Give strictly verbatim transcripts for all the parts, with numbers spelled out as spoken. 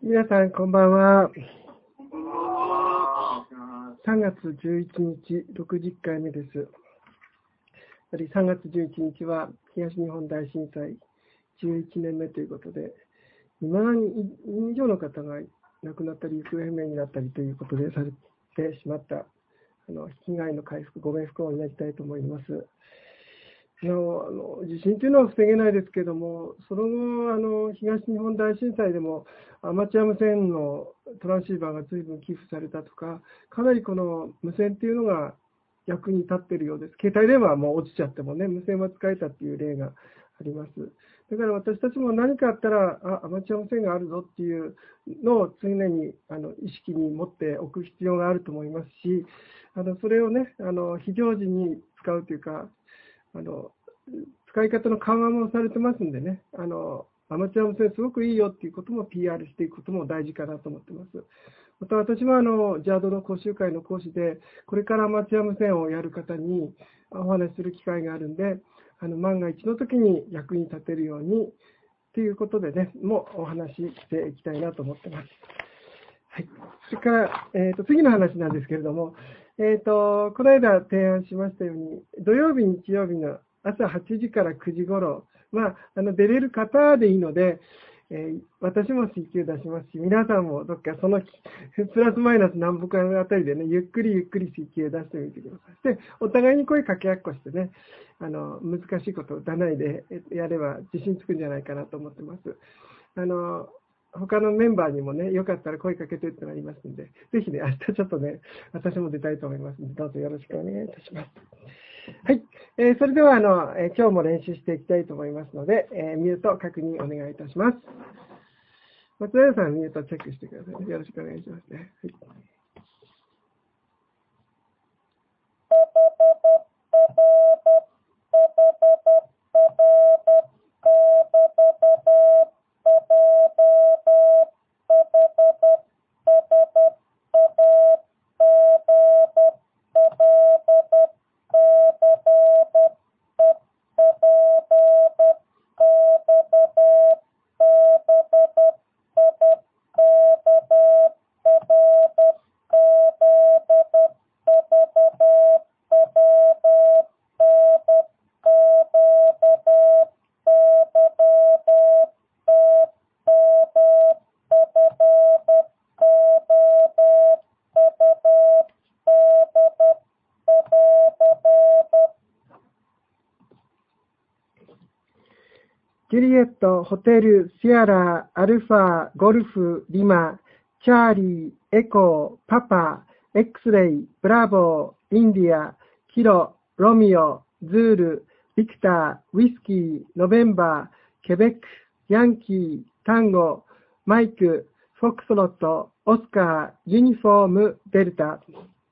皆さん、こんばんは。さんがつじゅういちにち、ろくじゅっかいめです。やはりさんがつじゅういちにちは東日本大震災じゅういちねんめということで、にまんにん以上の方が亡くなったり、行方不明になったりということでされてしまった、あの被害の回復、ご冥福をお祈りしたいと思います。いやあの地震というのは防げないですけれども、その後、あの東日本大震災でもアマチュア無線のトランシーバーが随分寄付されたとか、かなりこの無線というのが役に立っているようです。携帯電話はもう落ちちゃってもね、無線は使えたっていう例があります。だから私たちも何かあったら、あ、アマチュア無線があるぞっていうのを常にあの意識に持っておく必要があると思いますし、あのそれをね、あの非常時に使うというか、あの使い方の緩和もされてますんでね、あのアマチュア無線すごくいいよっていうことも ピーアール していくことも大事かなと思ってます。また私もあの ジャード の講習会の講師で、これからアマチュア無線をやる方にお話しする機会があるんで、あの万が一の時に役に立てるようにということでね、もうお話ししていきたいなと思ってます。はい、それから、えーと、次の話なんですけれども、えーと、この間提案しましたように、土曜日、日曜日の朝はちじからくじ頃、まあ、あの出れる方でいいので、えー、私も水球出しますし、皆さんもどっかそのプラスマイナス南北あたりでね、ゆっくりゆっくり水球出してみてください。で、お互いに声かけ合っこしてね、あの難しいことを打たないでやれば自信つくんじゃないかなと思ってます。あの他のメンバーにもね、よかったら声かけてってなりますんで、ぜひね、明日ちょっとね、私も出たいと思いますので、どうぞよろしくお願いいたします。はい、えー、それではあの、えー、今日も練習していきたいと思いますので、えー、ミュート確認お願いいたします。松平さん、ミュートチェックしてくださいね。よろしくお願いしますね。はい。ジュリエット、ホテル、シアラ、アルファ、ゴルフ、リマ、チャーリー、エコー、パパ、エックスレイ、ブラボー、インディア、キロ、ロミオ、ズール、ビクター、ウィスキー、ノベンバー、ケベック、ヤンキー、タンゴ、マイク、フォックスロット、オスカー、ユニフォーム、デルタ。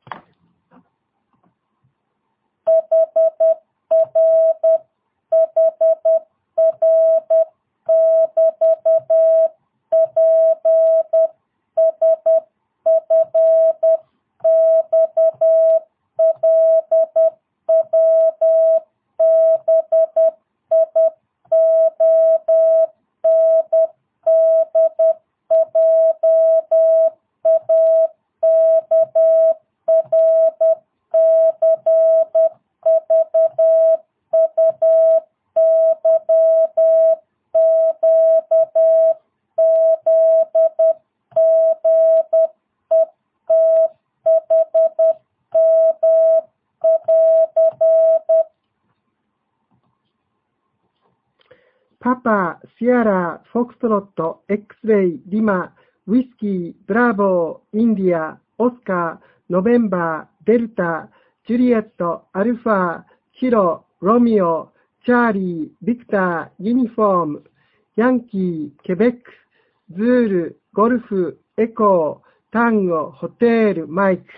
パパ、シアラ、フォックストロット、エックスレイ、リマ、ウィスキー、ブラボー、インディア、オスカー、ノベンバー、デルタ、ジュリエット、アルファ、キロ、ロミオ、チャーリー、ビクター、ユニフォーム、ヤンキー、ケベック、ズール、ゴルフ、エコー、タンゴ、ホテル、マイク。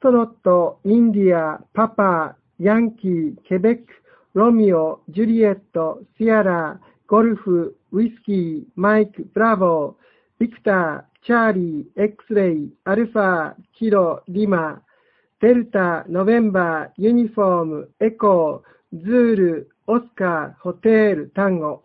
トロット、インディア、パパ、ヤンキー、ケベック、ロミオ、ジュリエット、シアラ、ゴルフ、ウィスキー、マイク、ブラボー、ビクター、チャーリー、エックスレイ、アルファ、キロ、リマ、デルタ、ノベンバー、ユニフォーム、エコー、ズール、オスカー、ホテール、タンゴ。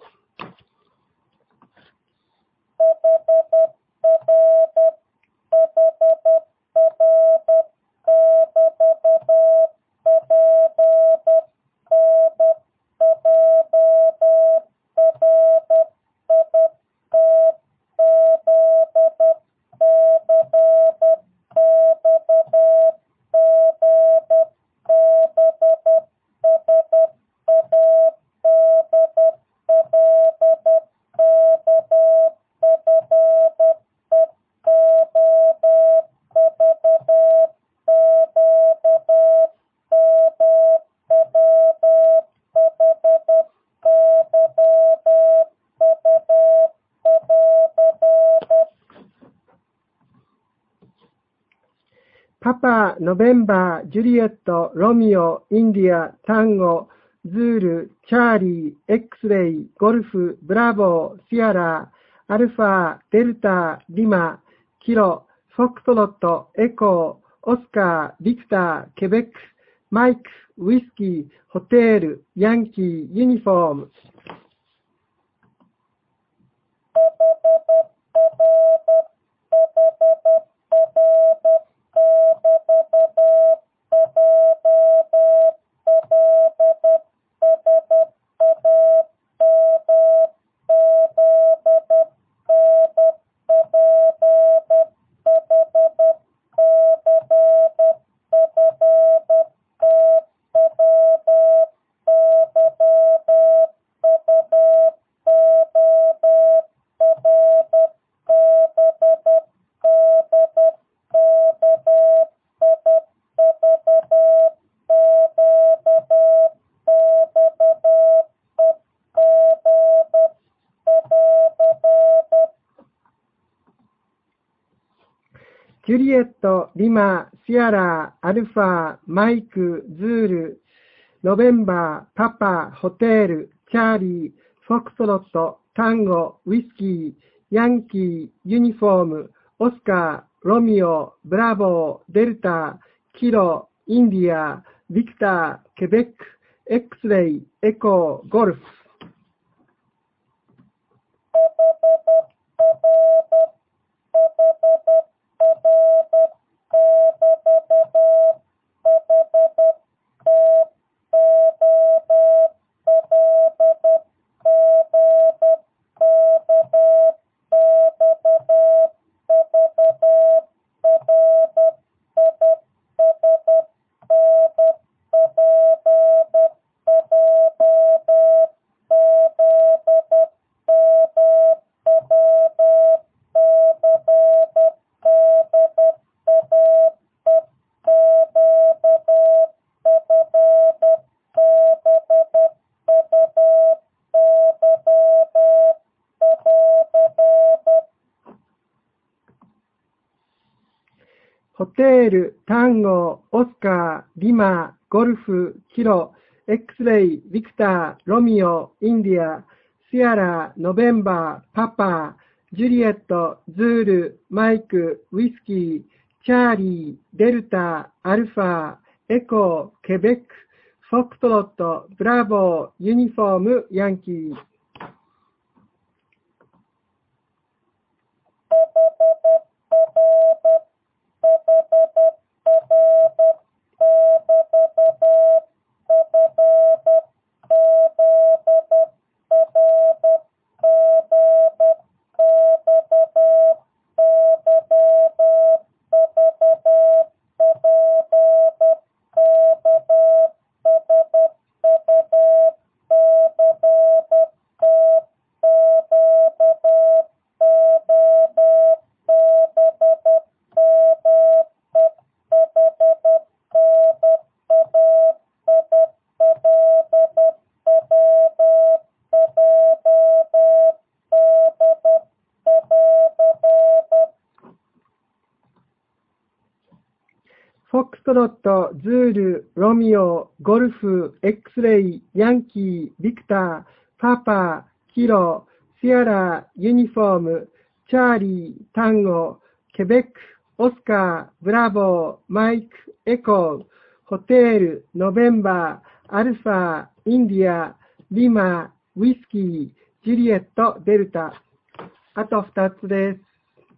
パパ、ノベンバー、ジュリエット、ロミオ、インディア、タンゴ、ズール、チャーリー、エックスレイ、ゴルフ、ブラボー、シアラ、アルファ、デルタ、リマ、キロ、フォックトロット、エコー、オスカー、ビクター、ケベック、マイク、ウィスキー、ホテール、ヤンキー、ユニフォーム。ジュリエット、リマ、シアラ、アルファ、マイク、ズール、ノベンバー、パパ、ホテール、チャーリー、フォックトロット、タンゴ、ウィスキー、ヤンキー、ユニフォーム、オスカー、ロミオ、ブラボー、デルタ、キロ、インディア、ビクター、ケベック、エックスレイ、エコー、ゴルフ。ホテール、タンゴ、オスカー、リマ、ゴルフ、キロ、エックスレイ、ビクター、ロミオ、インディア、シアラ、ノベンバー、パパ、ジュリエット、ズール、マイク、ウィスキー、チャーリー、デルタ、アルファ、エコー、ケベック、フォックトロット、ブラボー、ユニフォーム、ヤンキー。 トロット、ズール、ロミオ、ゴルフ、X レイ、ヤンキー、ビクター、パパ、キロ、シアラ、ユニフォーム、チャーリー、タンゴ、ケベック、オスカー、ブラボー、マイク、エコー、ホテル、ノベンバー、アルファ、インディア、リマ、ウィスキー、ジュリエット、デルタ。あとふたつです。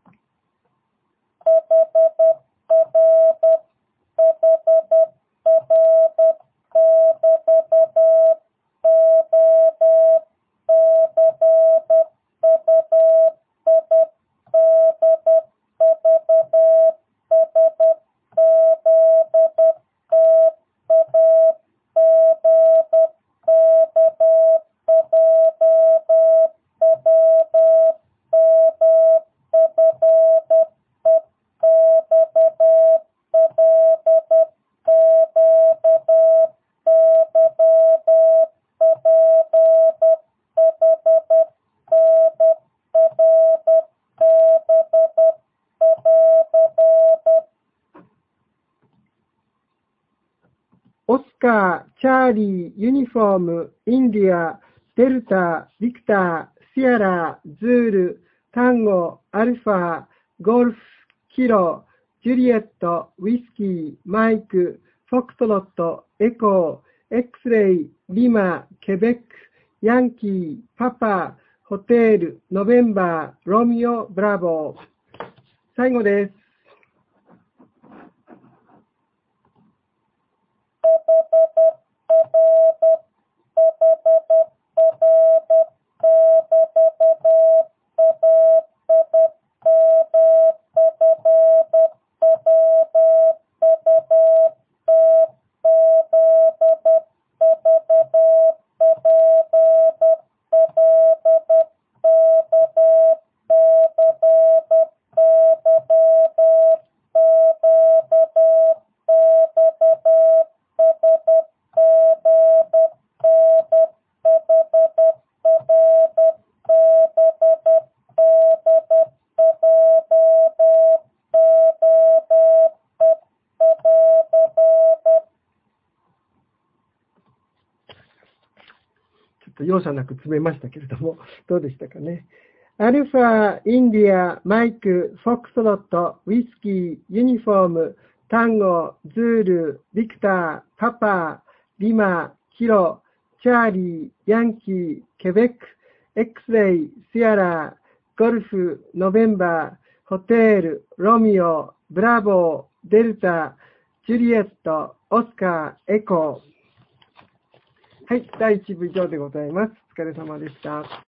オスカー、チャーリー、ユニフォーム、インディア、デルタ、ビクター、シアラ、ズール、タンゴ、アルファ、ゴルフ、キロ、ジュリエット、ウィスキー、マイク、フォクトロット、エコー、X レイ、リマ、ケベック、ヤンキー、パパ、ホテル、ノベンバー、ロミオ、ブラボー。最後です。容赦なく詰めましたけれども、どうでしたかね。アルファ、インディア、マイク、フォックスロット、ウィスキー、ユニフォーム、タンゴ、ズール、ビクター、パパ、リマ、キロ、チャーリー、ヤンキー、ケベック、X レイ、シアラ、ゴルフ、ノベンバー、ホテル、ロミオ、ブラボー、デルタ、ジュリエット、オスカー、エコー。はい、だいいち部以上でございます。お疲れ様でした。